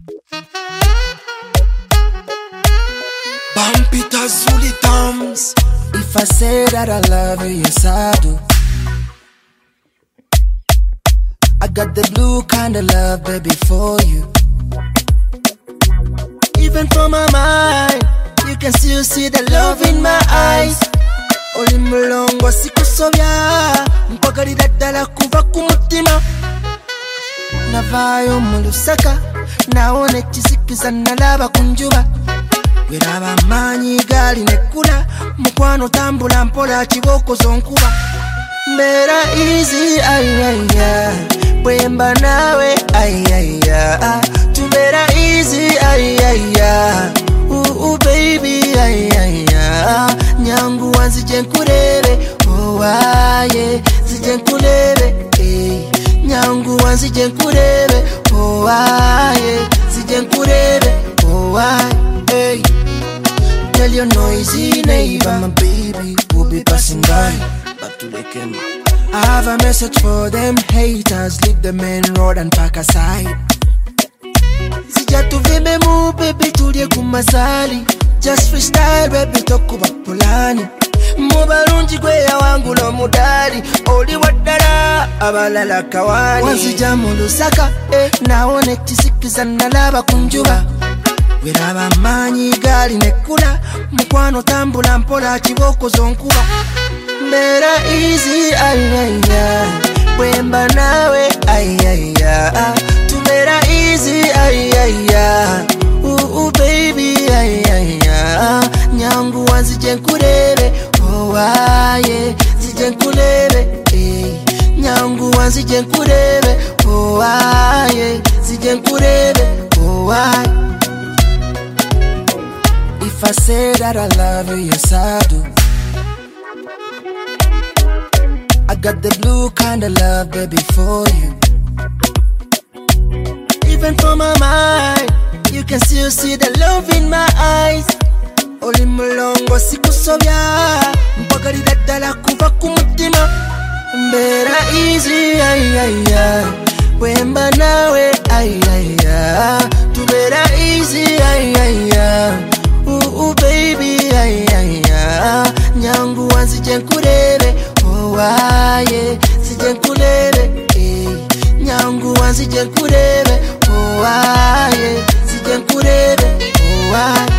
Pampita Zuli Thumbs. If I say that I love you, yes I do. I got the blue kind of love, baby, for you. Even from my mind, you can still see the love in my eyes. Oli mulongo sikusobya, mpagalira ddala kuva ku mutima. Navaayo mu lusaka, nawona ekisikiza nalaba ku njuba. Weraba amaanyi gaali nekkula, mukwano tambula mpola kibooko zonkuba. Mbeera easy, ayaya, bwemba naawe, ayaya. Tubeera easy, ayaya, baby, ayaya. Nyangu wanzije nkurebe, oh aye, zije nkurebe, Nyangu wanzije nkurebe, oh aye, zije nkurebe, oh aye. Tell your noisy neighbor, my baby will be passing by. Back to the camera. I have a message for them haters. Leave the main road and park aside. Sija tuvimbe mu baby tulye kumasali. Just freestyle baby tokuba pulani. Mubalungi gwe ya wangu no mudali. Oli wadala abalala kawani. Wanzija mu lusaka naone ekisikiza nalaba ku njuba. Weraba amaanyi gaali nekkula, mukwano tambula mpola kibooko zonkuba. Mbeera easy, ayaya, bwemba naawe, ayaya. Tubeera easy, ayaya, baby, ayaya. Nyangu wanzije nkurebe, oh aye, zije nkurebe, Nyangu wanzije nkurebe, oh aye, zije nkurebe, oh aye. If I say that I love you, yes I do. I got the blue kind of love, baby, for you. Even from my mind, you can still see the love in my eyes. Oli mulongo sikusobya, mpagalira ddala kuva ku mutima. Mbeera easy, ayaya, bwemba naawe, ayaya. Tubeera easy, ayaya, baby, ayaya. Nyangu wanzije nkurebe, oh aye, zije nkurebe, Nyangu wanzije nkurebe, oh aye, zije nkurebe, oh aye.